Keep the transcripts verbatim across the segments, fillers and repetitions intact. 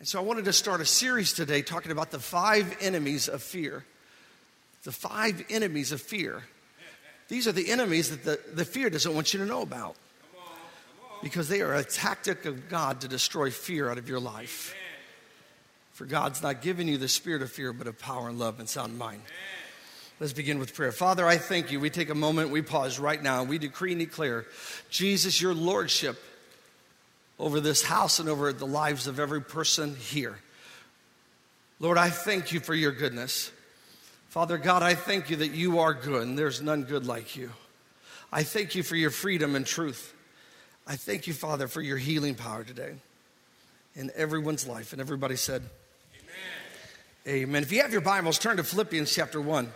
And so I wanted to start a series today talking about the five enemies of fear. The five enemies of fear. These are the enemies that the, the fear doesn't want you to know about. Because they are a tactic of God to destroy fear out of your life. For God's not giving you the spirit of fear, but of power and love and sound mind. Let's begin with prayer. Father, I thank you. We take a moment, we pause right now, and we decree and declare, Jesus, your lordship over this house and over the lives of every person here. Lord, I thank you for your goodness. Father God, I thank you that you are good and there's none good like you. I thank you for your freedom and truth. I thank you, Father, for your healing power today in everyone's life. And everybody said, amen. Amen. If you have your Bibles, turn to Philippians chapter one.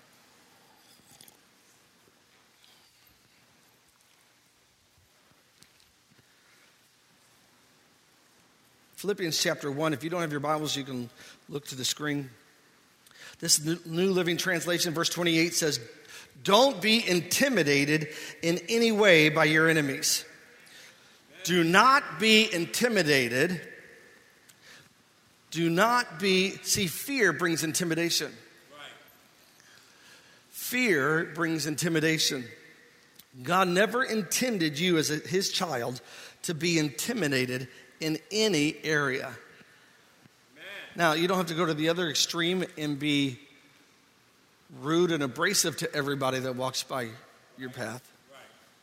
Philippians chapter one. If you don't have your Bibles, you can look to the screen. This New Living Translation, verse twenty-eight says, don't be intimidated in any way by your enemies. Do not be intimidated. Do not be, see, fear brings intimidation. Fear brings intimidation. God never intended you as a, his child to be intimidated in any area. Amen. Now, you don't have to go to the other extreme and be rude and abrasive to everybody that walks by your path. Right.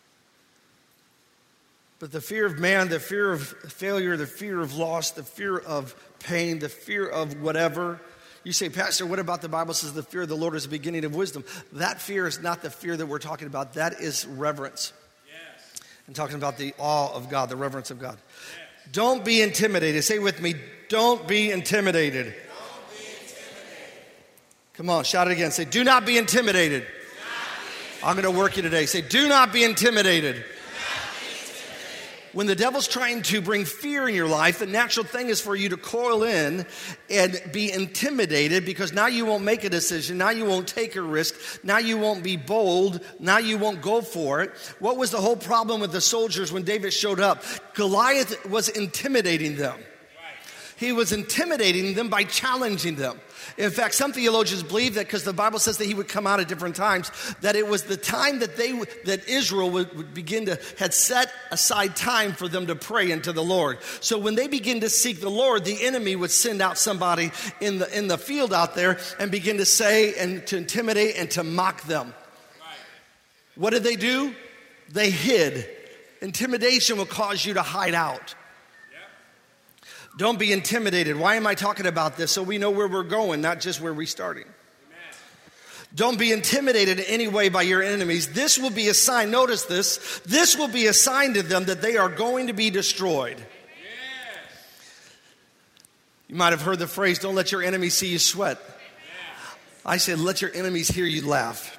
But the fear of man, the fear of failure, the fear of loss, the fear of pain, the fear of whatever. You say, Pastor, what about the Bible says the fear of the Lord is the beginning of wisdom? That fear is not the fear that we're talking about. That is reverence. Yes. I'm talking about the awe of God, the reverence of God. Yes. Don't be intimidated. Say with me, don't be intimidated. Don't be intimidated. Come on, shout it again. Say, do not be intimidated. Do not be intimidated. I'm going to work you today. Say, do not be intimidated. Do not be intimidated. When the devil's trying to bring fear in your life, the natural thing is for you to coil in and be intimidated because now you won't make a decision. Now you won't take a risk. Now you won't be bold. Now you won't go for it. What was the whole problem with the soldiers when David showed up? Goliath was intimidating them. He was intimidating them by challenging them. In fact, some theologians believe that because the Bible says that he would come out at different times, that it was the time that they that Israel would, would begin to, had set aside time for them to pray unto the Lord. So when they begin to seek the Lord, the enemy would send out somebody in the in the field out there and begin to say and to intimidate and to mock them. Right. What did they do? They hid. Intimidation will cause you to hide out. Don't be intimidated. Why am I talking about this? So we know where we're going, not just where we're starting. Amen. Don't be intimidated in any way by your enemies. This will be a sign. Notice this. This will be a sign to them that they are going to be destroyed. Yes. You might have heard the phrase, don't let your enemies see you sweat. Yes. I said, let your enemies hear you laugh.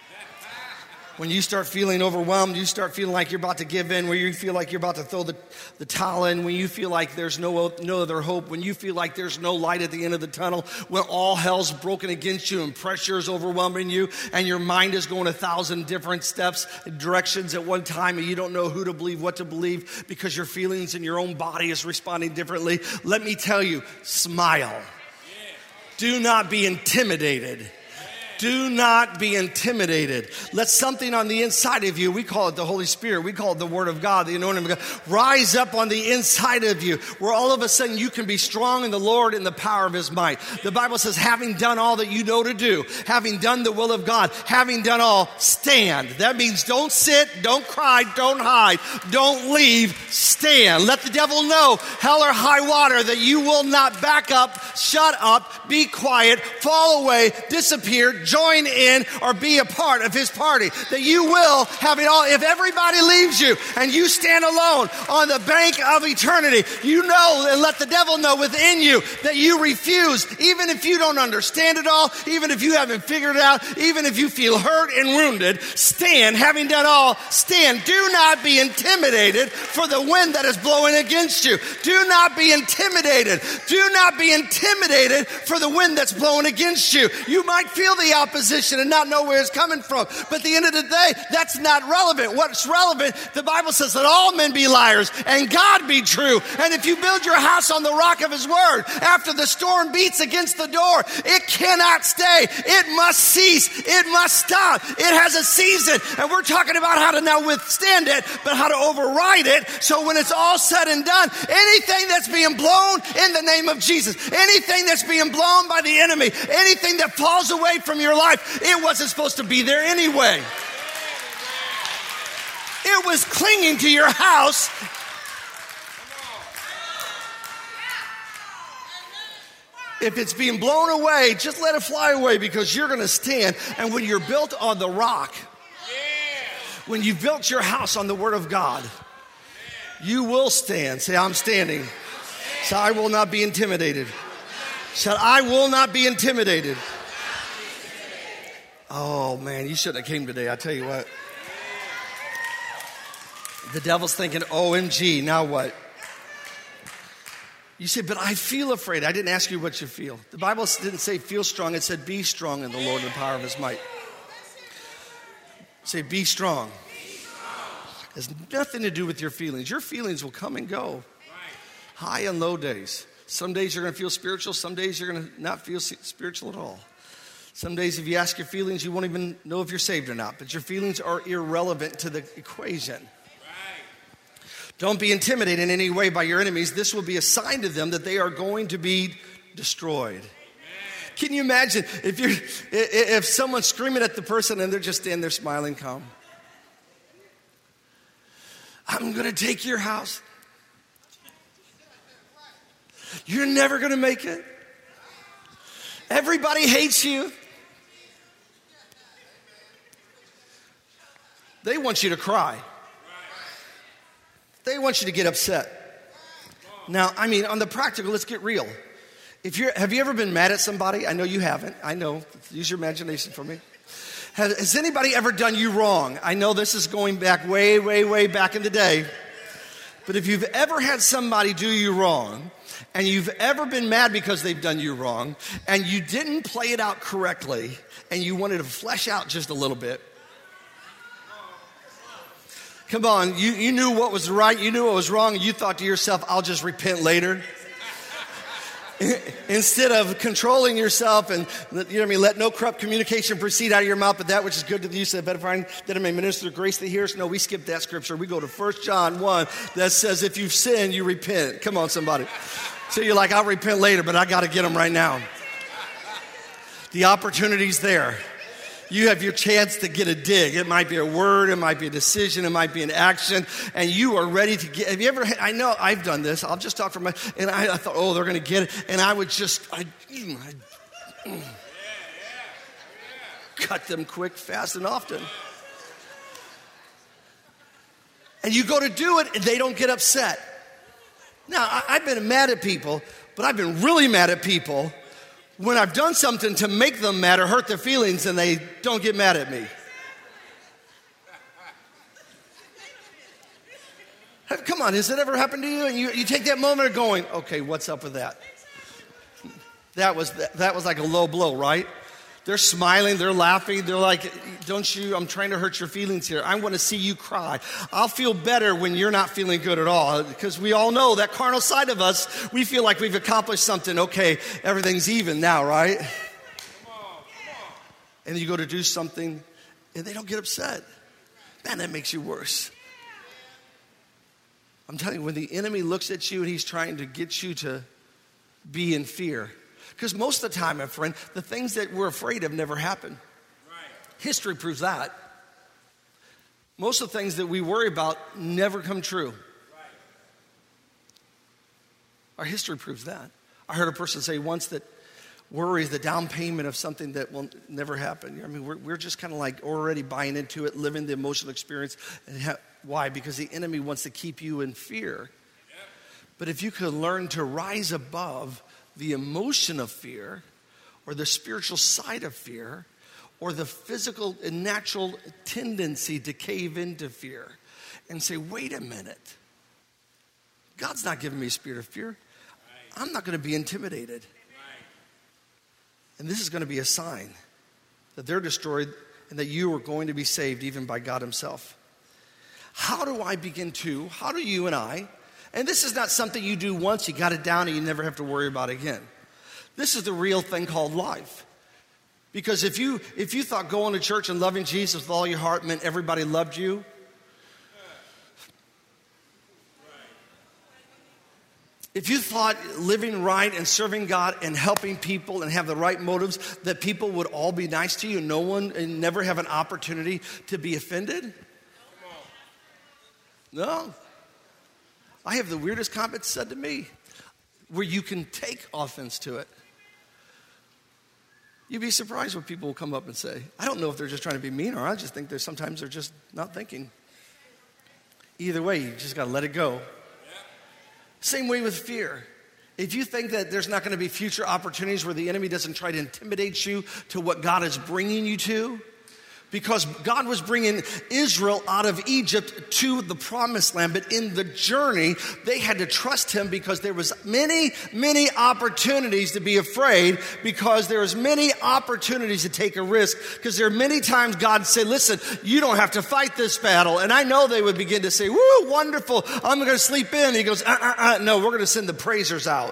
When you start feeling overwhelmed, you start feeling like you're about to give in, where you feel like you're about to throw the, the towel in, when you feel like there's no, no other hope, when you feel like there's no light at the end of the tunnel, when all hell's broken against you and pressure is overwhelming you and your mind is going a thousand different steps, directions at one time and you don't know who to believe, what to believe because your feelings and your own body is responding differently. Let me tell you, smile. Do not be intimidated. Do not be intimidated. Let something on the inside of you, we call it the Holy Spirit, we call it the Word of God, the anointing of God, rise up on the inside of you, where all of a sudden you can be strong in the Lord in the power of His might. The Bible says, having done all that you know to do, having done the will of God, having done all, stand. That means don't sit, don't cry, don't hide, don't leave, stand. Let the devil know, hell or high water, that you will not back up, shut up, be quiet, fall away, disappear, join in, or be a part of his party. That you will have it all. If everybody leaves you and you stand alone on the bank of eternity, you know, and let the devil know within you that you refuse, even if you don't understand it all, even if you haven't figured it out, even if you feel hurt and wounded, stand, having done all, stand. Do not be intimidated for the wind that is blowing against you. Do not be intimidated. Do not be intimidated for the wind that's blowing against you. You might feel the opposition and not know where it's coming from. But at the end of the day, that's not relevant. What's relevant, the Bible says that all men be liars and God be true. And if you build your house on the rock of his word, after the storm beats against the door, it cannot stay. It must cease. It must stop. It has a season. And we're talking about how to not withstand it, but how to override it. So when it's all said and done, anything that's being blown in the name of Jesus, anything that's being blown by the enemy, anything that falls away from your life, it wasn't supposed to be there anyway. It was clinging to your house. If it's being blown away, just let it fly away, because you're going to stand. And when you're built on the rock, when you built your house on the word of God, you will stand. Say, I'm standing. Say, I will not be intimidated. Say, I will not be intimidated. Oh, man, you shouldn't have came today. I tell you what. The devil's thinking, O M G, now what? You say, but I feel afraid. I didn't ask you what you feel. The Bible didn't say feel strong. It said be strong in the Lord and the power of his might. Say, be strong. It has nothing to do with your feelings. Your feelings will come and go. High and low days. Some days you're going to feel spiritual. Some days you're going to not feel spiritual at all. Some days if you ask your feelings, you won't even know if you're saved or not. But your feelings are irrelevant to the equation. Don't be intimidated in any way by your enemies. This will be a sign to them that they are going to be destroyed. Amen. Can you imagine if you're if someone's screaming at the person and they're just standing there smiling calm? I'm going to take your house. You're never going to make it. Everybody hates you. They want you to cry. They want you to get upset. Now, I mean, on the practical, let's get real. If you're, have you ever been mad at somebody? I know you haven't. I know. Use your imagination for me. Has, has anybody ever done you wrong? I know this is going back way, way, way back in the day. But if you've ever had somebody do you wrong, and you've ever been mad because they've done you wrong, and you didn't play it out correctly, and you wanted to flesh out just a little bit, come on, you, you knew what was right, you knew what was wrong, and you thought to yourself, I'll just repent later. Instead of controlling yourself and, you know what I mean, let no corrupt communication proceed out of your mouth, but that which is good to the use of the edifying, that it may minister the grace that hears. No, we skip that scripture. We go to First John one that says if you've sinned, you repent. Come on, somebody. So you're like, I'll repent later, but I got to get them right now. The opportunity's there. You have your chance to get a dig. It might be a word, it might be a decision, it might be an action, and you are ready to get. Have you ever, I know I've done this. I'll just talk from my, and I, I thought, oh, they're going to get it. And I would just, I, I, I cut them quick, fast, and often. And you go to do it, and they don't get upset. Now, I, I've been mad at people, but I've been really mad at people when I've done something to make them mad or hurt their feelings and they don't get mad at me. Come on, has it ever happened to you? And you, you take that moment of going, okay, what's up with that? That was, that was like a low blow, right? They're smiling, they're laughing, they're like, don't you, I'm trying to hurt your feelings here. I want to see you cry. I'll feel better when you're not feeling good at all, because we all know that carnal side of us, we feel like we've accomplished something. Okay, everything's even now, right? Come on, come on. And you go to do something and they don't get upset. Man, that makes you worse. I'm telling you, when the enemy looks at you and he's trying to get you to be in fear, because most of the time, my friend, the things that we're afraid of never happen. Right. History proves that. Most of the things that we worry about never come true. Right. Our history proves that. I heard a person say once that worry is the down payment of something that will never happen. I mean, we're, we're just kind of like already buying into it, living the emotional experience. And ha- why? Because the enemy wants to keep you in fear. Yep. But if you could learn to rise above the emotion of fear, or the spiritual side of fear, or the physical and natural tendency to cave into fear, and say, wait a minute, God's not giving me a spirit of fear. I'm not going to be intimidated. And this is going to be a sign that they're destroyed, and that you are going to be saved even by God himself. How do I begin to, how do you and I, and this is not something you do once, you got it down, and you never have to worry about it again. This is the real thing called life. Because if you if you thought going to church and loving Jesus with all your heart meant everybody loved you, if you thought living right and serving God and helping people and have the right motives, that people would all be nice to you and no one and never have an opportunity to be offended? No. I have the weirdest comments said to me where you can take offense to it. You'd be surprised what people will come up and say. I don't know if they're just trying to be mean, or I just think there's sometimes they're just not thinking. Either way, you just got to let it go. Same way with fear. If you think that there's not going to be future opportunities where the enemy doesn't try to intimidate you to what God is bringing you to, because God was bringing Israel out of Egypt to the promised land, but in the journey, they had to trust him because there was many, many opportunities to be afraid, because there was many opportunities to take a risk, because there are many times God said, listen, you don't have to fight this battle. And I know they would begin to say, woo, wonderful, I'm going to sleep in. He goes, uh, uh, uh, no, we're going to send the praisers out.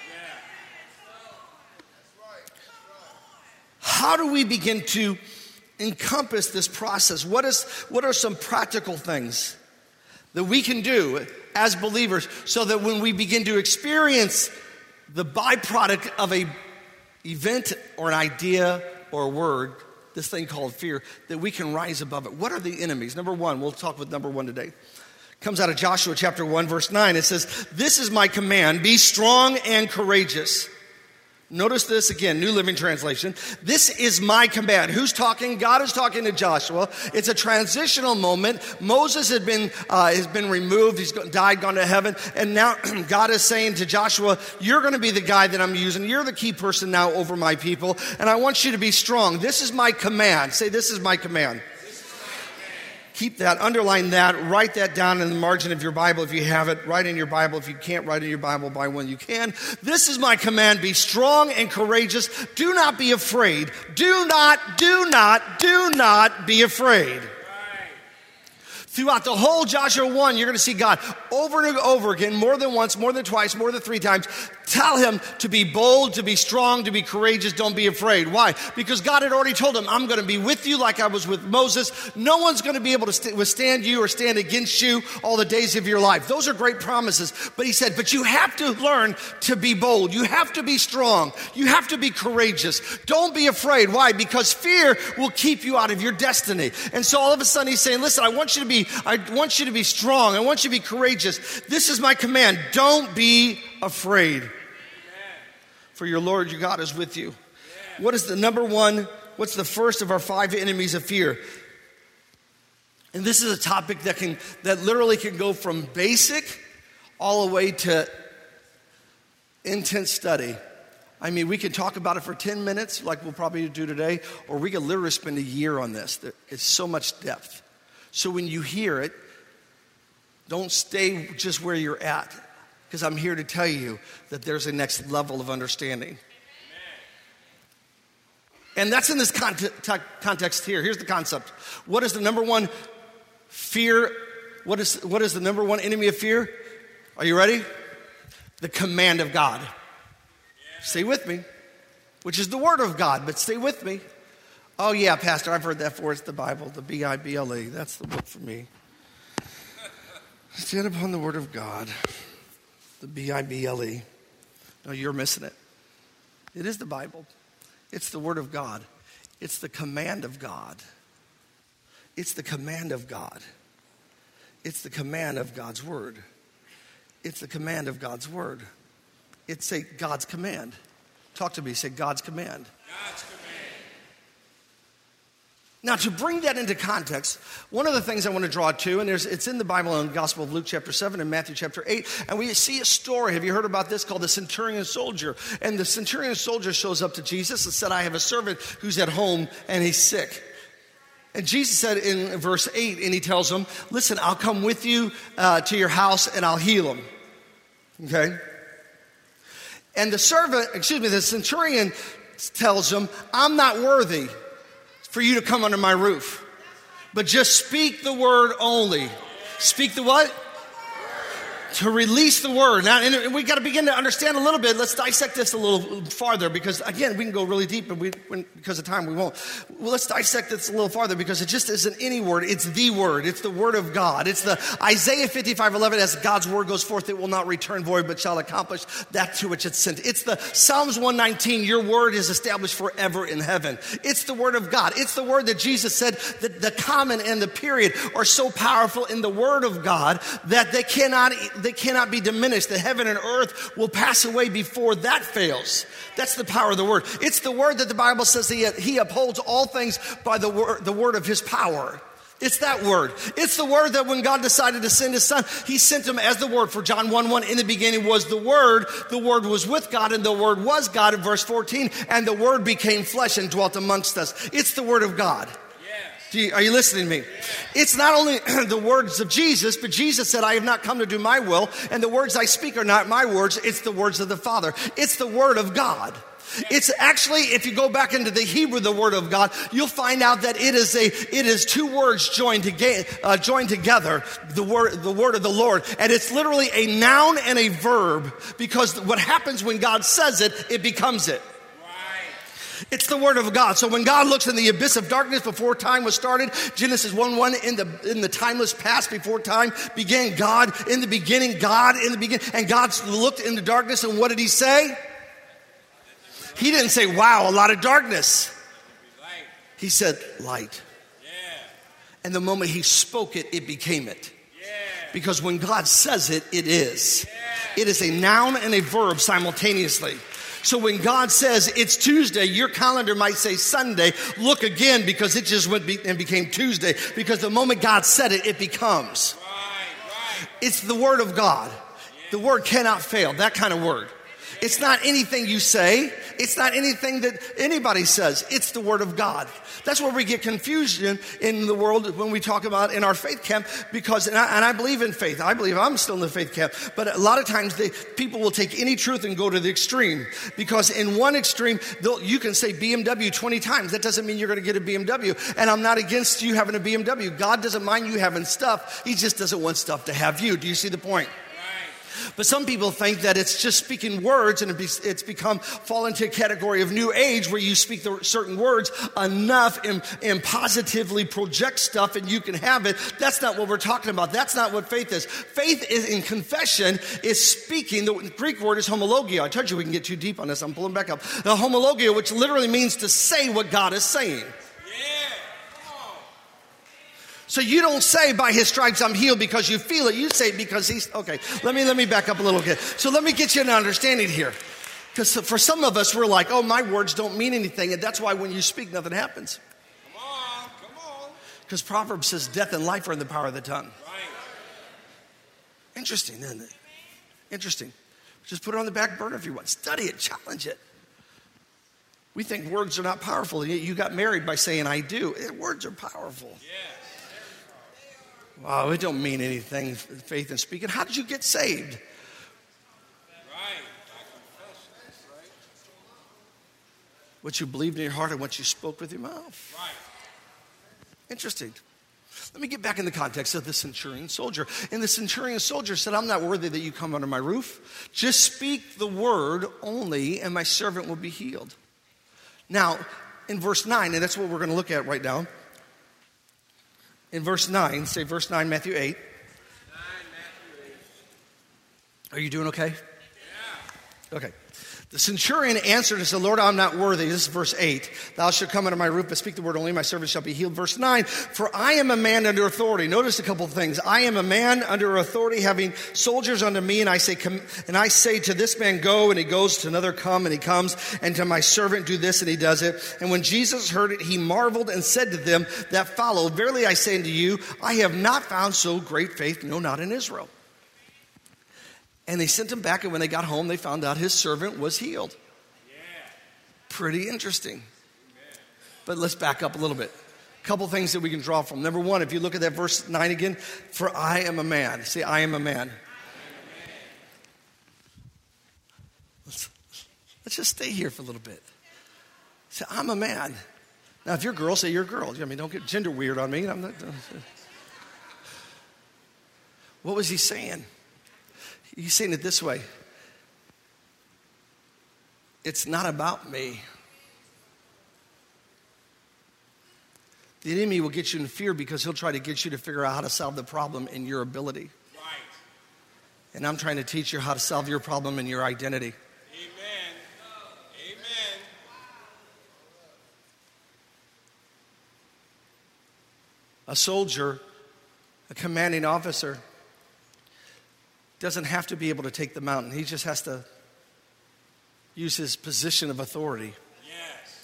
How do we begin to encompass this process? What is what are some practical things that we can do as believers so that when we begin to experience the byproduct of a event or an idea or a word, this thing called fear, that we can rise above it? What are the enemies? Number one, we'll talk with number one today. Comes out of Joshua chapter one, verse nine. It says, this is my command, be strong and courageous. Notice this again, New Living Translation. This is my command. Who's talking? God is talking to Joshua. It's a transitional moment. Moses had been uh, has been removed. He's died, gone to heaven. And now God is saying to Joshua, you're going to be the guy that I'm using. You're the key person now over my people. And I want you to be strong. This is my command. Say, this is my command. Keep that, underline that, write that down in the margin of your Bible if you have it. Write in your Bible. If you can't write in your Bible, buy one you can. This is my command. Be strong and courageous. Do not be afraid. Do not, do not, do not be afraid. Throughout the whole Joshua one, you're going to see God over and over again, more than once, more than twice, more than three times, tell him to be bold, to be strong, to be courageous, don't be afraid. Why? Because God had already told him, I'm going to be with you like I was with Moses. No one's going to be able to st- withstand you or stand against you all the days of your life. Those are great promises. But he said, but you have to learn to be bold. You have to be strong. You have to be courageous. Don't be afraid. Why? Because fear will keep you out of your destiny. And so all of a sudden he's saying, listen, I want you to be I want you to be strong. I want you to be courageous. This is my command. Don't be afraid. Amen. For your Lord, your God is with you. Amen. What is the number one, what's the first of our five enemies of fear? And this is a topic that can, that literally can go from basic all the way to intense study. I mean, we can talk about it for ten minutes like we'll probably do today, or we can literally spend a year on this. There is so much depth. So when you hear it, don't stay just where you're at, because I'm here to tell you that there's a next level of understanding. And that's in this context here. Here's the concept. What is the number one fear? What is, what is the number one enemy of fear? Are you ready? The command of God. Stay with me, which is the word of God, but stay with me. Oh, yeah, Pastor, I've heard that before. It's the Bible, the B I B L E. That's the book for me. Stand upon the word of God, the B I B L E. No, you're missing it. It is the Bible. It's the word of God. It's the command of God. It's the command of God. It's the command of God's word. It's the command of God's word. It's a God's command. Talk to me. Say God's command. God's command. Now, to bring that into context, one of the things I want to draw to, and there's, it's in the Bible in the Gospel of Luke chapter seven and Matthew chapter eight, and we see a story. Have you heard about this? Called the centurion soldier. And the centurion soldier shows up to Jesus and said, I have a servant who's at home and he's sick. And Jesus said in verse eight, and he tells him, listen, I'll come with you uh, to your house and I'll heal him. Okay? And the servant, excuse me, the centurion tells him, I'm not worthy for you to come under my roof. But just speak the word only. Speak the what? To release the word. Now, and we got to begin to understand a little bit. Let's dissect this a little farther because, again, we can go really deep, and we, when, because of time, we won't. Well, let's dissect this a little farther because it just isn't any word. It's the word. It's the word of God. It's the Isaiah fifty-five eleven. As God's word goes forth, it will not return void, but shall accomplish that to which it's sent. It's the Psalms one nineteen. Your word is established forever in heaven. It's the word of God. It's the word that Jesus said that the common and the period are so powerful in the word of God that they cannot They cannot be diminished. The heaven and earth will pass away before that fails. That's the power of the word. It's the word that the Bible says he, he upholds all things by the word, the word of his power. It's that word. It's the word that when God decided to send his son, he sent him as the word. For John one one, in the beginning was the word. The word was with God, and the word was God in verse fourteen. And the word became flesh and dwelt amongst us. It's the word of God. Do you, are you listening to me? It's not only the words of Jesus, but Jesus said, I have not come to do my will, and the words I speak are not my words, it's the words of the Father. It's the word of God. It's actually, if you go back into the Hebrew, the word of God, you'll find out that it is a, it is two words joined together, uh, joined together, the word, the word of the Lord. And it's literally a noun and a verb, because what happens when God says it, it becomes it. It's the word of God. So when God looks in the abyss of darkness before time was started, Genesis one one, in the in the timeless past before time began, God in the beginning, God in the beginning. And God looked in the darkness, and what did he say? He didn't say, wow, a lot of darkness. He said, light. And the moment he spoke it, it became it. Because when God says it, it is. It is a noun and a verb simultaneously. So when God says it's Tuesday, your calendar might say Sunday. Look again, because it just went be- and became Tuesday. Because the moment God said it, it becomes. Right, right. It's the word of God. The word cannot fail. That kind of word. It's not anything you say. It's not anything that anybody says. It's the word of God. That's where we get confusion in the world when we talk about in our faith camp, because, and I, and I believe in faith. I believe I'm still in the faith camp. But a lot of times they, people will take any truth and go to the extreme, because in one extreme, you can say B M W twenty times. That doesn't mean you're going to get a B M W. And I'm not against you having a B M W. God doesn't mind you having stuff. He just doesn't want stuff to have you. Do you see the point? But some people think that it's just speaking words, and it's become fall into a category of new age where you speak the certain words enough and, and positively project stuff and you can have it. That's not what we're talking about. That's not what faith is. Faith is in confession, is speaking. The Greek word is homologia. I told you we can get too deep on this. I'm pulling back up. The homologia, which literally means to say what God is saying. So you don't say by his stripes I'm healed because you feel it. You say it because he's, okay, let me let me back up a little bit. So let me get you an understanding here. Because for some of us, we're like, oh, my words don't mean anything. And that's why when you speak, nothing happens. Come on, come on. Because Proverbs says death and life are in the power of the tongue. Right. Interesting, isn't it? Interesting. Just put it on the back burner if you want. Study it, challenge it. We think words are not powerful. You got married by saying I do. Words are powerful. Yeah. Wow, it don't mean anything, faith and speaking. How did you get saved? Right. What you believed in your heart and what you spoke with your mouth. Right. Interesting. Let me get back in the context of the centurion soldier. And the centurion soldier said, I'm not worthy that you come under my roof. Just speak the word only, and my servant will be healed. Now, in verse nine, and that's what we're going to look at right now. In verse nine, say verse nine, Matthew eight. Are you doing okay? Yeah. Okay. The centurion answered and said, Lord, I'm not worthy. This is verse eight. Thou shalt come under my roof, but speak the word only, my servant shall be healed. Verse nine, for I am a man under authority. Notice a couple of things. I am a man under authority, having soldiers under me, and I say, come, and I say to this man, go, and he goes, to another, come, and he comes, and to my servant, do this, and he does it. And when Jesus heard it, he marveled and said to them that followed, verily I say unto you, I have not found so great faith, no, not in Israel. And they sent him back, and when they got home, they found out his servant was healed. Yeah. Pretty interesting. Amen. But let's back up a little bit. A couple things that we can draw from. Number one, if you look at that verse nine again, for I am a man. Say, I am a man. I am a man. Let's, let's just stay here for a little bit. Say, I'm a man. Now, if you're a girl, say you're a girl. I mean, don't get gender weird on me. I'm not. What was he saying? He's saying it this way. It's not about me. The enemy will get you in fear because he'll try to get you to figure out how to solve the problem in your ability. Right. And I'm trying to teach you how to solve your problem in your identity. Amen. Amen. A soldier, a commanding officer, doesn't have to be able to take the mountain. He just has to use his position of authority. Yes.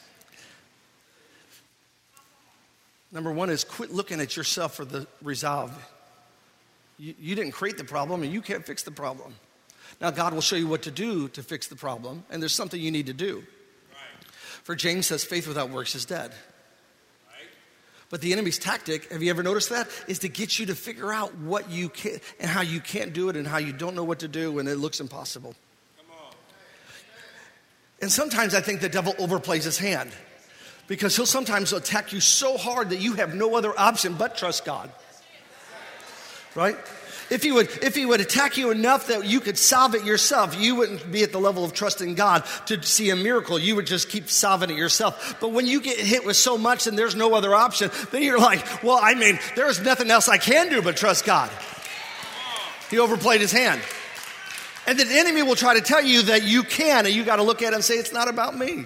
Number one is quit looking at yourself for the resolve. You, you didn't create the problem, and you can't fix the problem. Now, God will show you what to do to fix the problem, and there's something you need to do. Right. For James says, faith without works is dead. Right. But the enemy's tactic, have you ever noticed that, is to get you to figure out what you can and how you can't do it and how you don't know what to do, and it looks impossible. Come on. And sometimes I think the devil overplays his hand, because he'll sometimes attack you so hard that you have no other option but trust God. Right? If he would, if he would attack you enough that you could solve it yourself, you wouldn't be at the level of trusting God to see a miracle. You would just keep solving it yourself. But when you get hit with so much and there's no other option, then you're like, well, I mean, there's nothing else I can do but trust God. He overplayed his hand. And the enemy will try to tell you that you can, and you got to look at it and say, it's not about me.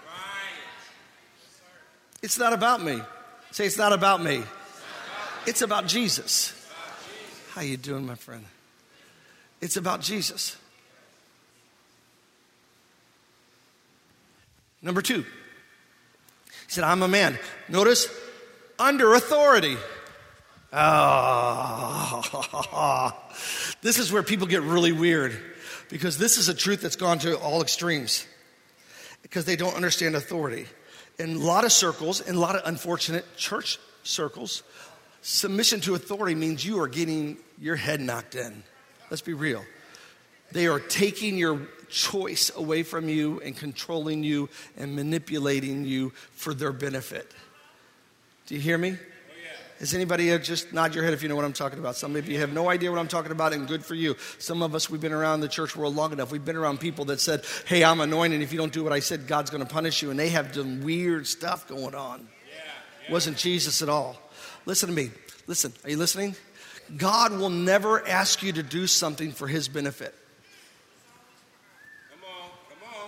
It's not about me. Say, it's not about me. It's about Jesus. How you doing, my friend? It's about Jesus. Number two, he said, I'm a man. Notice, under authority. Oh, this is where people get really weird, because this is a truth that's gone to all extremes, because they don't understand authority. In a lot of circles, in a lot of unfortunate church circles, submission to authority means you are getting your head knocked in. Let's be real. They are taking your choice away from you and controlling you and manipulating you for their benefit. Do you hear me? Has anybody uh, just nod your head if you know what I'm talking about? Some of you have no idea what I'm talking about, and good for you. Some of us, we've been around the church world long enough. We've been around people that said, hey, I'm anointed, and if you don't do what I said, God's going to punish you. And they have some weird stuff going on. Yeah, yeah. Wasn't Jesus at all. Listen to me. Listen, are you listening? God will never ask you to do something for his benefit. Come on, come on.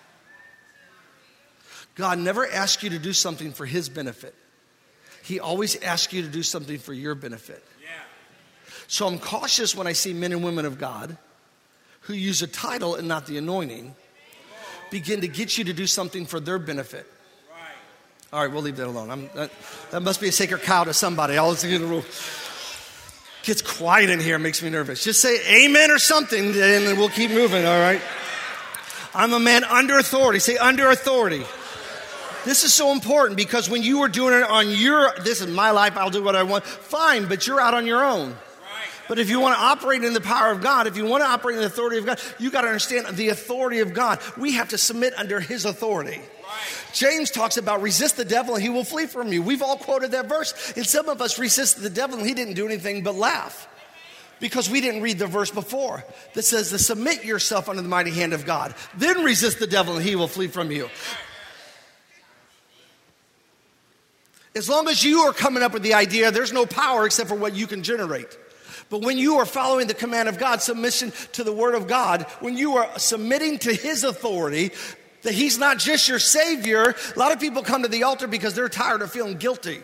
God never asks you to do something for his benefit. He always asks you to do something for your benefit. Yeah. So I'm cautious when I see men and women of God who use a title and not the anointing begin to get you to do something for their benefit. Right. All right, we'll leave that alone. I'm, that, that must be a sacred cow to somebody. All this gets quiet in here, makes me nervous. Just say amen or something, and we'll keep moving, all right? I'm a man under authority. Say under authority. This is so important, because when you are doing it on your, this is my life, I'll do what I want, fine, but you're out on your own. Right. But if you want to operate in the power of God, if you want to operate in the authority of God, you got to understand the authority of God. We have to submit under his authority. Right. James talks about resist the devil and he will flee from you. We've all quoted that verse. And some of us resisted the devil and he didn't do anything but laugh, because we didn't read the verse before that says to submit yourself under the mighty hand of God. Then resist the devil and he will flee from you. As long as you are coming up with the idea, there's no power except for what you can generate. But when you are following the command of God, submission to the word of God, when you are submitting to his authority, that he's not just your savior. A lot of people come to the altar because they're tired of feeling guilty.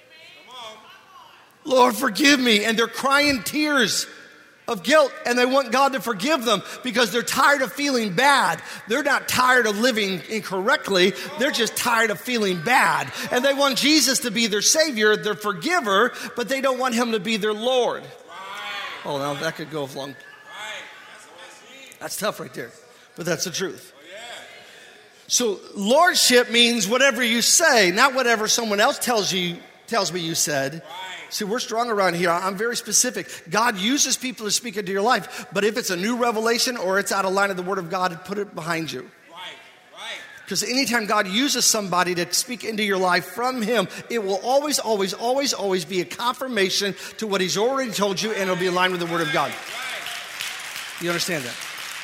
Lord, forgive me. And they're crying tears of guilt, and they want God to forgive them because they're tired of feeling bad. They're not tired of living incorrectly. They're just tired of feeling bad. And they want Jesus to be their savior, their forgiver, but they don't want him to be their Lord. Oh, now that could go long. That's tough right there, but that's the truth. So lordship means whatever you say, not whatever someone else tells you, tells me you said. See, we're strong around here. I'm very specific. God uses people to speak into your life, but if it's a new revelation or it's out of line of the word of God, put it behind you. Right, right. Because anytime God uses somebody to speak into your life from him, it will always, always, always, always be a confirmation to what he's already told you, and it'll be in line with the word of God. You understand that?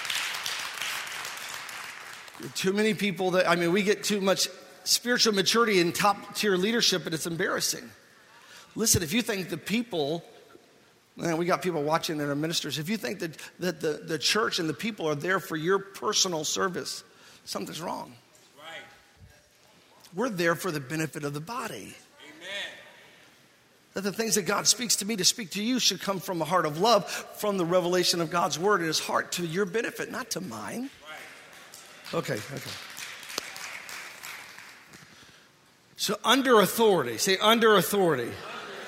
Too many people that, I mean, we get too much spiritual maturity in top tier leadership, and it's embarrassing. Listen, if you think the people, man, we got people watching that are ministers. If you think that, that the, the church and the people are there for your personal service, something's wrong. Right. We're there for the benefit of the body. Amen. That the things that God speaks to me to speak to you should come from a heart of love, from the revelation of God's word in his heart to your benefit, not to mine. Right. Okay, okay. So under authority, say under authority. Under authority.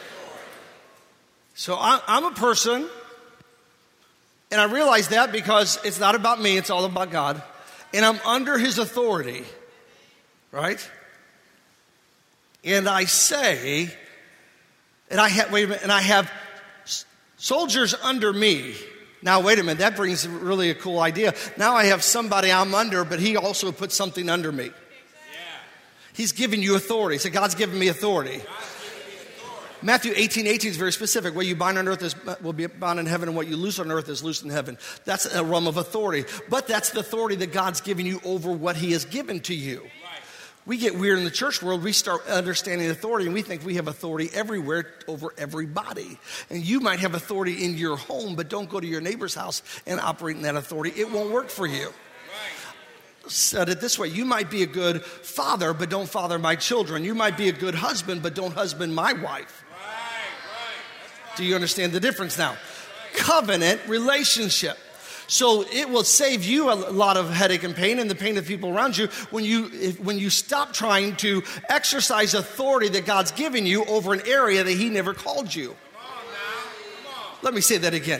So I, I'm a person, and I realize that because it's not about me, it's all about God. And I'm under his authority, right? And I say, and I have, wait a minute, and I have soldiers under me. Now, wait a minute, that brings really a cool idea. Now I have somebody I'm under, but he also puts something under me. Yeah. He's giving you authority. So God's given me authority. Matthew eighteen eighteen is very specific. What you bind on earth is, will be bound in heaven, and what you loose on earth is loosed in heaven. That's a realm of authority. But that's the authority that God's given you over what he has given to you. Right. We get weird in the church world. We start understanding authority, and we think we have authority everywhere over everybody. And you might have authority in your home, but don't go to your neighbor's house and operate in that authority. It won't work for you. Said it this way, you might be a good father, but don't father my children. You might be a good husband, but don't husband my wife. Do you understand the difference now? Covenant relationship. So it will save you a lot of headache and pain and the pain of people around you when you if, when you stop trying to exercise authority that God's given you over an area that he never called you. Come on now. Come on. Let me say that again.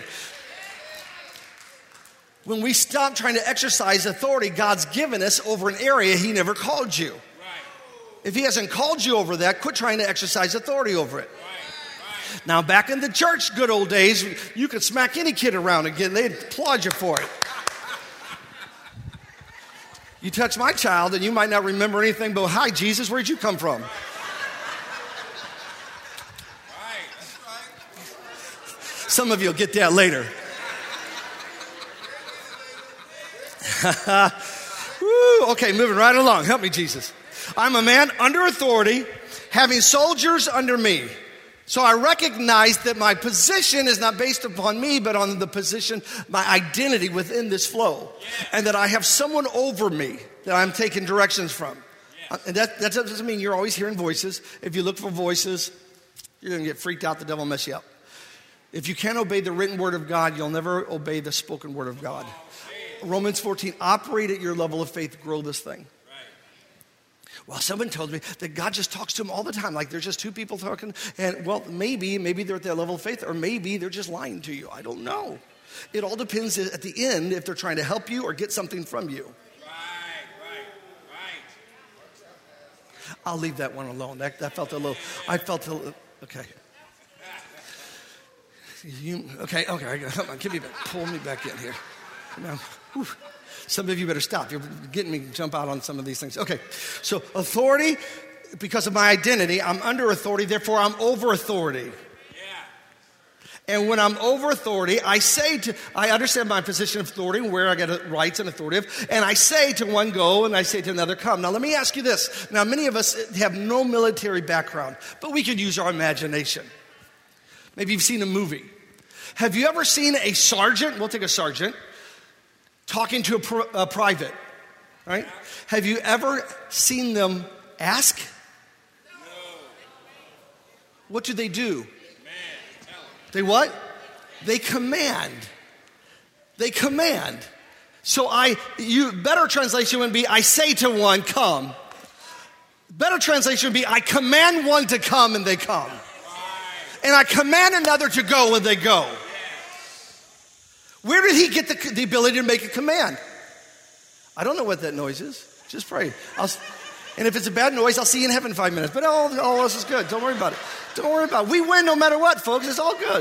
When we stop trying to exercise authority God's given us over an area he never called you. Right. If he hasn't called you over that, quit trying to exercise authority over it. Now, back in the church good old days, you could smack any kid around again. They'd applaud you for it. You touch my child, and you might not remember anything but, hi, Jesus, where'd you come from? Right. That's right. Some of you will get that later. Woo, okay, moving right along. Help me, Jesus. I'm a man under authority, having soldiers under me. So I recognize that my position is not based upon me, but on the position, my identity within this flow. Yeah. And that I have someone over me that I'm taking directions from. Yeah. And that, that doesn't mean you're always hearing voices. If you look for voices, you're going to get freaked out. The devil will mess you up. If you can't obey the written word of God, you'll never obey the spoken word of God. Romans fourteen, operate at your level of faith, grow this thing. Well, someone told me that God just talks to them all the time, like there's just two people talking, and well, maybe, maybe they're at that level of faith, or maybe they're just lying to you. I don't know. It all depends at the end if they're trying to help you or get something from you. Right, right, right. I'll leave that one alone. That, that felt a little, I felt a little, okay. You, okay, okay, come on, give me back, pull me back in here. Now, whew. Some of you better stop. You're getting me to jump out on some of these things. Okay, so authority, because of my identity, I'm under authority, therefore I'm over authority. Yeah. And when I'm over authority, I say to, I understand my position of authority, where I get rights and authoritative, and I say to one, go, and I say to another, come. Now let me ask you this. Now many of us have no military background, but we could use our imagination. Maybe you've seen a movie. Have you ever seen a sergeant, we'll take a sergeant, talking to a, pr- a private, right? Yeah. Have you ever seen them ask? No. What do they do? Man, they what? They command. They command. So I, you, better translation would be, I say to one, come. Better translation would be, I command one to come and they come. Right. And I command another to go and they go. Where did he get the, the ability to make a command? I don't know what that noise is. Just pray. I'll, and if it's a bad noise, I'll see you in heaven in five minutes. But all, all else is good. Don't worry about it. Don't worry about it. We win no matter what, folks. It's all good.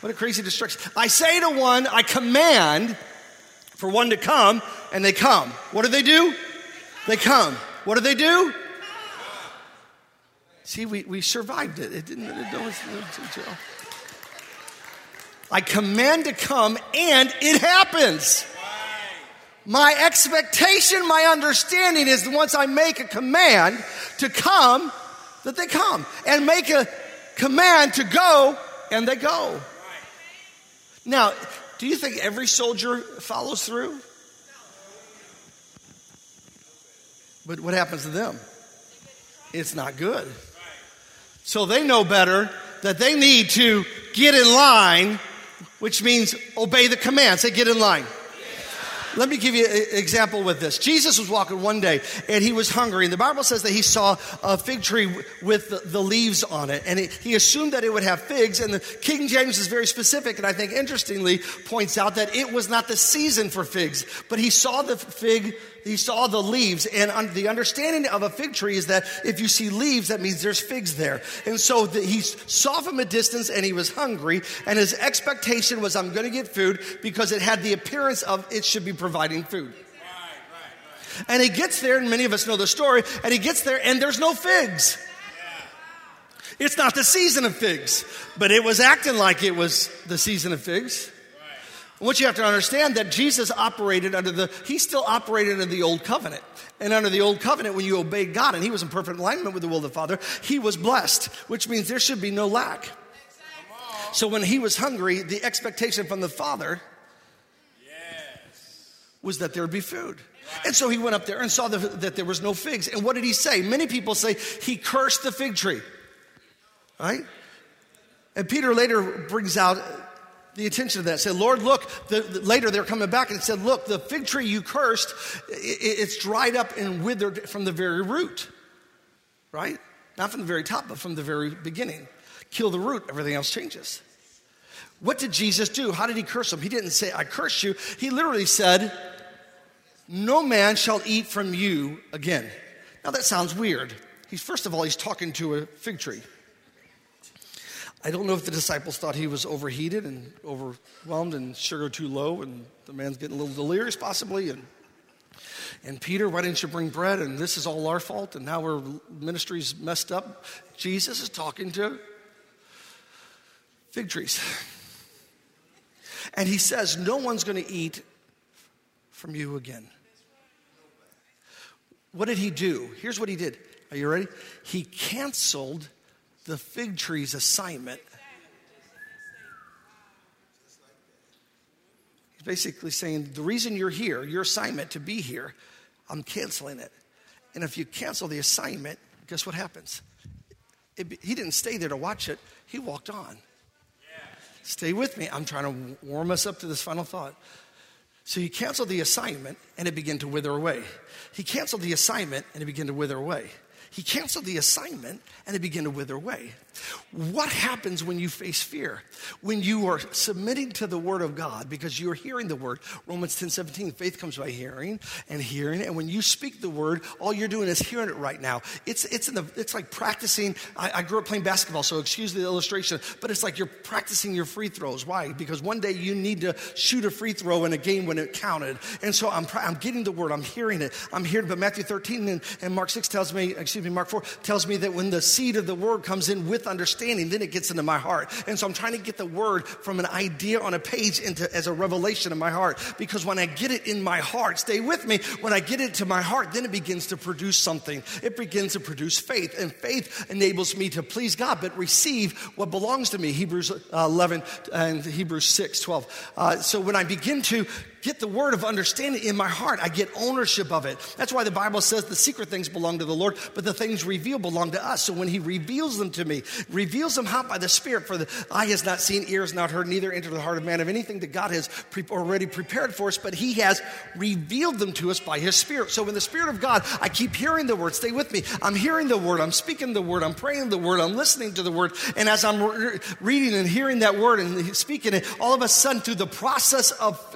What a crazy destruction. I say to one, I command for one to come, and they come. What do they do? They come. What do they do? See, we, we survived it. It didn't. It don't, I command to come, and it happens. My expectation, my understanding is that once I make a command to come, that they come. And make a command to go, and they go. Now, do you think every soldier follows through? But what happens to them? It's not good. So they know better that they need to get in line, which means obey the command. Say, get in line. Let me give you an example with this. Jesus was walking one day, and he was hungry. And the Bible says that he saw a fig tree with the, the leaves on it. And it, he assumed that it would have figs. And the King James is very specific, and I think interestingly points out that it was not the season for figs. But he saw the fig, he saw the leaves. And un, the understanding of a fig tree is that if you see leaves, that means there's figs there. And so the, he saw from a distance, and he was hungry. And his expectation was, I'm going to get food, because it had the appearance of it should be providing food. Right, right, right. And he gets there, and many of us know the story, and he gets there, and there's no figs. Yeah. It's not the season of figs, but it was acting like it was the season of figs. Right. What you have to understand that Jesus operated under the, he still operated under the old covenant. And under the old covenant, when you obeyed God, and he was in perfect alignment with the will of the Father, he was blessed, which means there should be no lack. So when he was hungry, the expectation from the Father was that there would be food. And so he went up there and saw the, that there was no figs. And what did he say? Many people say he cursed the fig tree. Right? And Peter later brings out the attention of that. Said, Lord, look, the, the, later they're coming back and said, look, the fig tree you cursed, it, it's dried up and withered from the very root. Right? Not from the very top, but from the very beginning. Kill the root, everything else changes. What did Jesus do? How did he curse them? He didn't say, I curse you. He literally said, no man shall eat from you again. Now that sounds weird. He's, first of all, he's talking to a fig tree. I don't know if the disciples thought he was overheated and overwhelmed and sugar too low, and the man's getting a little delirious possibly. And, and Peter, why didn't you bring bread? And this is all our fault, and now our ministry's messed up. Jesus is talking to fig trees. And he says, no one's going to eat from you again. What did he do? Here's what he did. Are you ready? He canceled the fig tree's assignment. He's basically saying, the reason you're here, your assignment to be here, I'm canceling it. And if you cancel the assignment, guess what happens? It, he didn't stay there to watch it. He walked on. Stay with me. I'm trying to warm us up to this final thought. So he canceled the assignment, and it began to wither away. He canceled the assignment, and it began to wither away. He canceled the assignment, and it began to wither away. What happens when you face fear? When you are submitting to the word of God because you're hearing the word. Romans ten seventeen, faith comes by hearing and hearing. And when you speak the word, all you're doing is hearing it right now. It's it's in the it's like practicing. I, I grew up playing basketball, so excuse the illustration, but it's like you're practicing your free throws. Why? Because one day you need to shoot a free throw in a game when it counted. And so I'm I'm getting the word. I'm hearing it. I'm hearing. But Matthew thirteen and, and Mark six tells me, excuse me, Mark four tells me that when the seed of the word comes in with understanding, then it gets into my heart. And so I'm trying to get the word from an idea on a page into as a revelation in my heart. Because when I get it in my heart, stay with me, when I get it to my heart, then it begins to produce something. It begins to produce faith. And faith enables me to please God, but receive what belongs to me. Hebrews eleven and Hebrews six twelve. Uh, so when I begin to get the word of understanding in my heart, I get ownership of it. That's why the Bible says the secret things belong to the Lord, but the things revealed belong to us. So when he reveals them to me, reveals them how? By the Spirit. For the eye has not seen, ear has not heard, neither entered the heart of man of anything that God has pre- already prepared for us, but he has revealed them to us by his Spirit. So in the Spirit of God, I keep hearing the word. Stay with me. I'm hearing the word. I'm speaking the word. I'm praying the word. I'm listening to the word. And as I'm re- reading and hearing that word and speaking it, all of a sudden through the process of uh,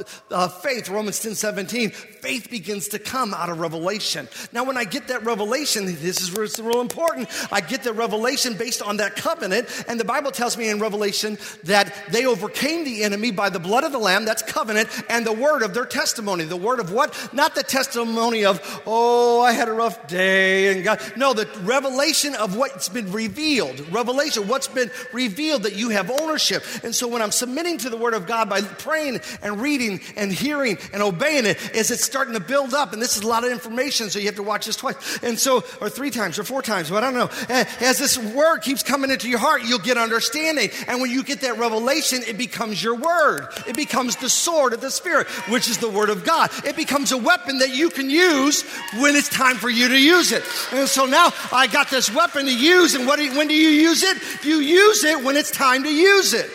faith, Romans ten seventeen, faith begins to come out of revelation. Now, when I get that revelation, this is where it's real important. I get the revelation based on that covenant. And the Bible tells me in Revelation that they overcame the enemy by the blood of the Lamb, that's covenant, and the word of their testimony. The word of what? Not the testimony of, oh, I had a rough day and God. No, the revelation of what's been revealed. Revelation, what's been revealed, that you have ownership. And so when I'm submitting to the word of God by praying and reading and hearing and obeying it, as it's starting to build up, and this is a lot of information, so you have to watch this twice, and so, or three times, or four times, but I don't know. As this word keeps coming into your heart, you'll get understanding, and when you get that revelation, it becomes your word. It becomes the sword of the Spirit, which is the word of God. It becomes a weapon that you can use when it's time for you to use it. And so now I got this weapon to use, and what do you, when do you use it? You use it when it's time to use it.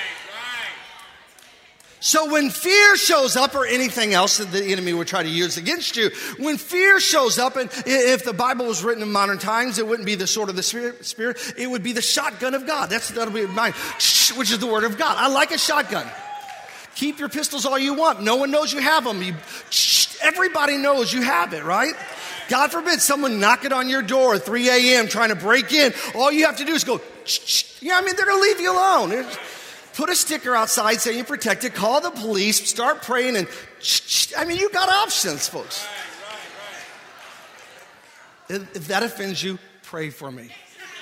So when fear shows up, or anything else that the enemy would try to use against you, when fear shows up, and if the Bible was written in modern times, it wouldn't be the sword of the Spirit, spirit it would be the shotgun of God. That's, that'll be mine, which is the word of God. I like a shotgun. Keep your pistols all you want. No one knows you have them. You, everybody knows you have it, right? God forbid someone knock it on your door at three a.m. trying to break in. All you have to do is go, you know what I mean? They're going to leave you alone. It's, put a sticker outside saying you're protected. Call the police. Start praying. And I mean, you got options, folks. Right, right, right. If that offends you, pray for me.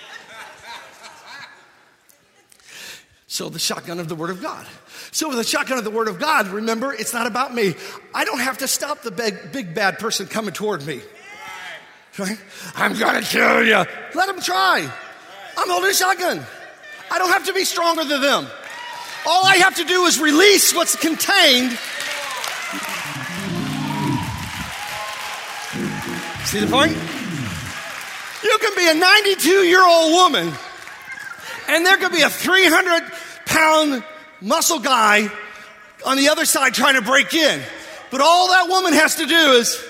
So the shotgun of the Word of God. So with the shotgun of the Word of God, remember, it's not about me. I don't have to stop the big, big bad person coming toward me. Right? I'm going to kill you. Let them try. I'm holding a shotgun. I don't have to be stronger than them. All I have to do is release what's contained. See the point? You can be a ninety-two-year-old woman, and there could be a three hundred pound muscle guy on the other side trying to break in. But all that woman has to do is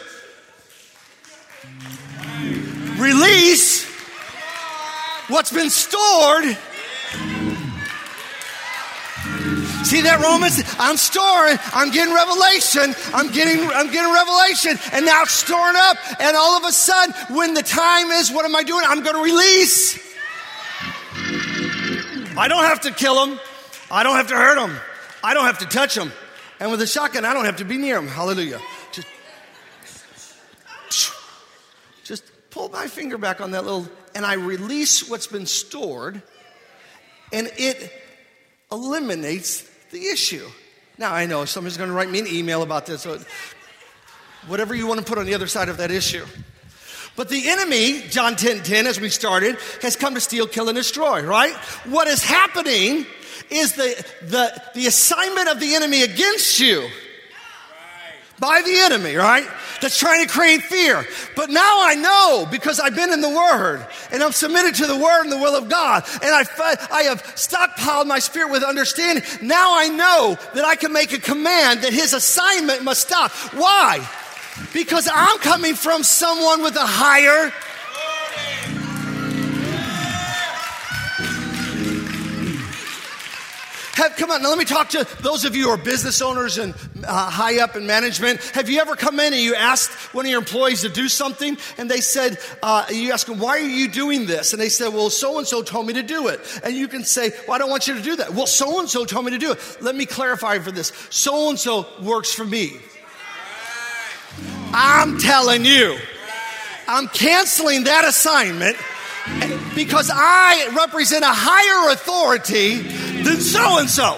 release what's been stored. See that, Romans? I'm storing. I'm getting revelation. I'm getting, I'm getting revelation. And now it's storing up. And all of a sudden, when the time is, what am I doing? I'm going to release. I don't have to kill them. I don't have to hurt them. I don't have to touch them. And with a shotgun, I don't have to be near them. Hallelujah. Just, just pull my finger back on that little, and I release what's been stored, and it eliminates the issue. Now, I know somebody's going to write me an email about this, so whatever you want to put on the other side of that issue. But the enemy, John ten ten, as we started, has come to steal, kill, and destroy, right? What is happening is the, the, the assignment of the enemy against you by the enemy, right? That's trying to create fear. But now I know, because I've been in the Word, and I'm submitted to the Word and the will of God, and I, I have stockpiled my spirit with understanding. Now I know that I can make a command that his assignment must stop. Why? Because I'm coming from someone with a higher Have, come on, now let me talk to those of you who are business owners and uh, high up in management. Have you ever come in and you asked one of your employees to do something, and they said, uh, you ask them, why are you doing this? And they said, well, so-and-so told me to do it. And you can say, well, I don't want you to do that. Well, so-and-so told me to do it. Let me clarify for this. So-and-so works for me. I'm telling you, I'm canceling that assignment because I represent a higher authority than so-and-so.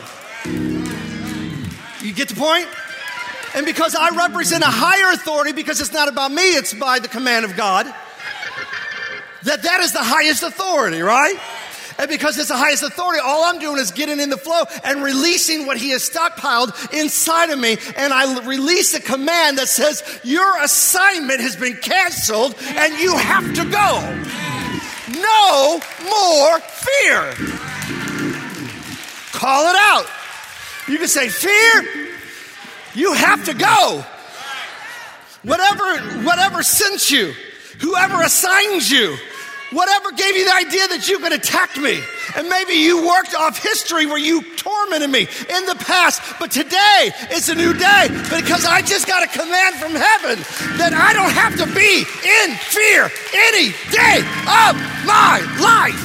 You get the point? And because I represent a higher authority, because it's not about me, it's by the command of God, that that is the highest authority, right? And because it's the highest authority, all I'm doing is getting in the flow and releasing what he has stockpiled inside of me. And I release a command that says, your assignment has been canceled and you have to go. No more fear. Call it out. You can say, fear, you have to go. Whatever, whatever sent you, whoever assigns you, Whatever gave you the idea that you could attack me. And maybe you worked off history where you tormented me in the past. But today, it's a new day because I just got a command from heaven that I don't have to be in fear any day of my life.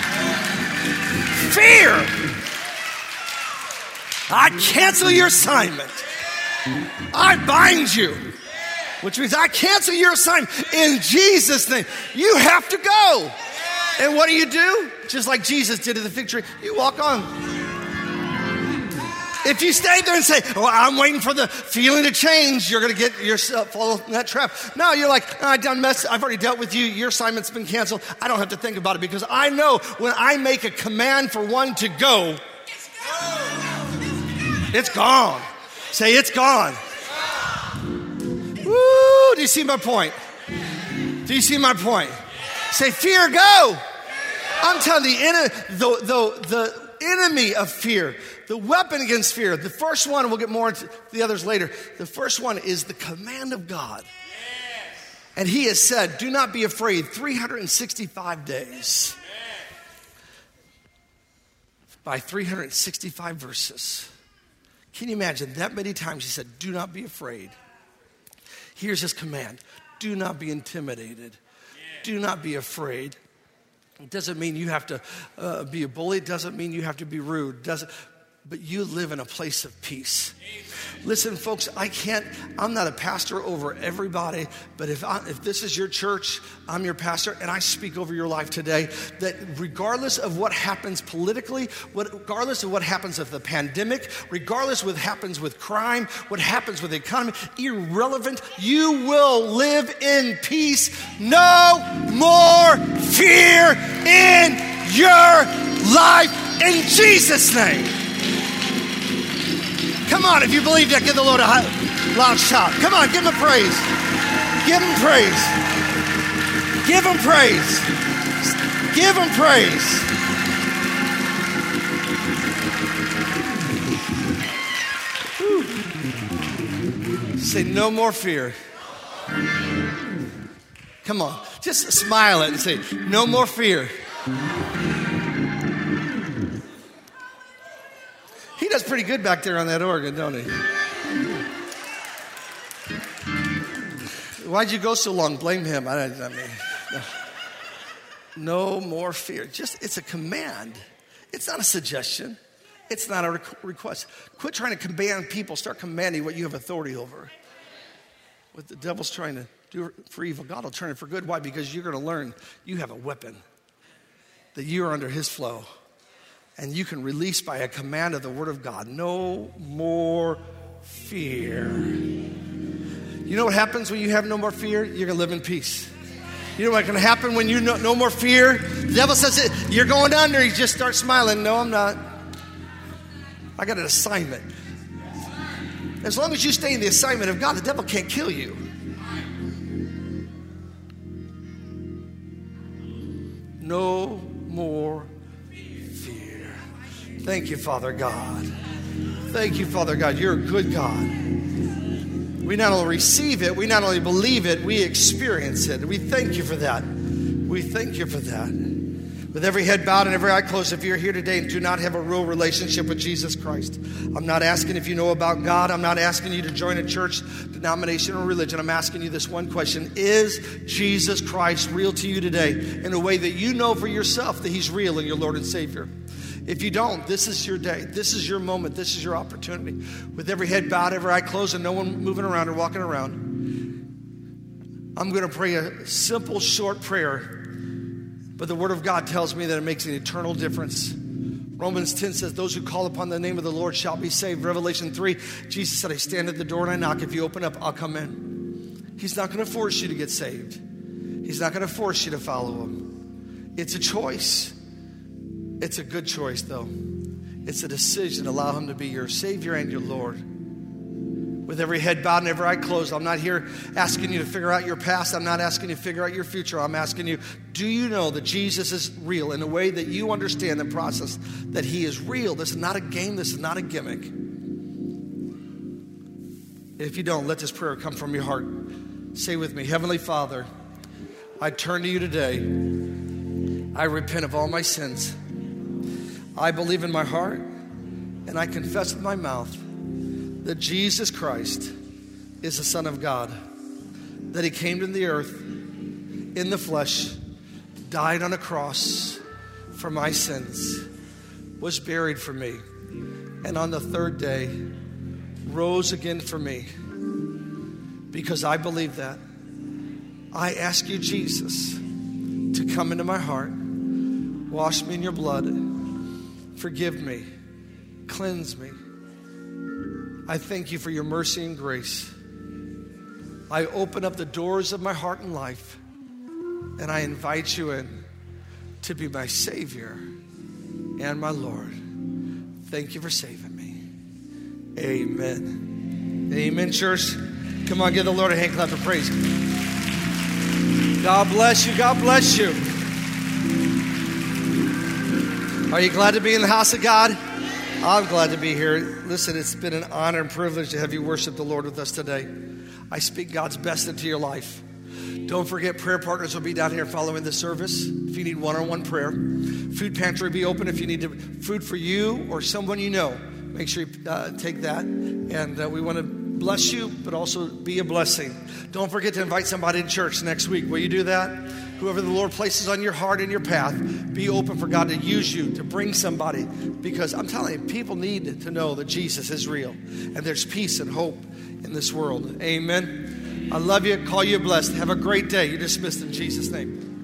Fear. I cancel your assignment. I bind you. Which means I cancel your assignment in Jesus' name. You have to go. And what do you do? Just like Jesus did at the fig tree, you walk on. If you stay there and say, oh, I'm waiting for the feeling to change, you're going to get yourself fall in that trap. No, you're like, oh, I've done mess. I've already dealt with you. Your assignment's been canceled. I don't have to think about it because I know when I make a command for one to go, it's gone. Say, it's gone. Woo, do you see my point? Do you see my point? Say, fear, go. I'm telling you, the, the, the, the enemy of fear, the weapon against fear, the first one, we'll get more into the others later. The first one is the command of God. And he has said, do not be afraid, three hundred sixty-five days. By three hundred sixty-five verses. Can you imagine that many times he said, do not be afraid. Here's his command. Do not be intimidated. Do not be afraid. It doesn't mean you have to uh, be a bully. It doesn't mean you have to be rude. Doesn't, but you live in a place of peace. Amen. Listen, folks, I can't, I'm not a pastor over everybody, but if I, if this is your church, I'm your pastor, and I speak over your life today that regardless of what happens politically, what, regardless of what happens with the pandemic, regardless of what happens with crime, what happens with the economy, irrelevant, you will live in peace. No more fear in your life in Jesus' name. Come on, if you believe that, give the Lord a loud shout. Come on, give him a praise. Give him praise. Give him praise. Give him praise. Whew. Say no more fear. Come on, just smile it and say no more fear. He does pretty good back there on that organ, don't he? Why'd you go so long? Blame him. I, I mean, no. No more fear. Just, it's a command. It's not a suggestion. It's not a request. Quit trying to command people. Start commanding what you have authority over. What the devil's trying to do for evil, God will turn it for good. Why? Because you're going to learn you have a weapon, that you are under his flow. And you can release by a command of the word of God. No more fear. You know what happens when you have no more fear? You're going to live in peace. You know what's going to happen when you know no more fear? The devil says, it, you're going under. You just start smiling. No, I'm not. I got an assignment. As long as you stay in the assignment of God, the devil can't kill you. No more fear. Thank you, Father God. Thank you, Father God. You're a good God. We not only receive it, we not only believe it, we experience it. We thank you for that. We thank you for that. With every head bowed and every eye closed, if you're here today and do not have a real relationship with Jesus Christ, I'm not asking if you know about God. I'm not asking you to join a church, denomination, or religion. I'm asking you this one question. Is Jesus Christ real to you today in a way that you know for yourself that he's real and your Lord and Savior? If you don't, this is your day. This is your moment. This is your opportunity. With every head bowed, every eye closed, and no one moving around or walking around, I'm going to pray a simple, short prayer. But the Word of God tells me that it makes an eternal difference. Romans ten says, those who call upon the name of the Lord shall be saved. Revelation three, Jesus said, I stand at the door and I knock. If you open up, I'll come in. He's not going to force you to get saved. He's not going to force you to follow him. It's a choice. It's a good choice, though. It's a decision to allow him to be your Savior and your Lord. With every head bowed and every eye closed, I'm not here asking you to figure out your past. I'm not asking you to figure out your future. I'm asking you, do you know that Jesus is real in a way that you understand the process, that he is real? This is not a game. This is not a gimmick. If you don't, let this prayer come from your heart. Say with me, Heavenly Father, I turn to you today. I repent of all my sins. I believe in my heart and I confess with my mouth that Jesus Christ is the Son of God, that he came to the earth in the flesh, died on a cross for my sins, was buried for me, and on the third day rose again for me. Because I believe that, I ask you, Jesus, to come into my heart, wash me in your blood, forgive me, cleanse me. I thank you for your mercy and grace. I open up the doors of my heart and life, and I invite you in to be my Savior and my Lord. Thank you for saving me. Amen. Amen, church. Come on, give the Lord a hand clap of praise. God bless you. God bless you. Are you glad to be in the house of God? I'm glad to be here. Listen, it's been an honor and privilege to have you worship the Lord with us today. I speak God's best into your life. Don't forget, prayer partners will be down here following the service if you need one-on-one prayer. Food pantry will be open if you need to, food for you or someone you know. Make sure you uh, take that. And uh, we want to bless you, but also be a blessing. Don't forget to invite somebody to church next week. Will you do that? Whoever the Lord places on your heart and your path, be open for God to use you to bring somebody. Because I'm telling you, people need to know that Jesus is real. And there's peace and hope in this world. Amen. I love you. Call you blessed. Have a great day. You're dismissed in Jesus' name.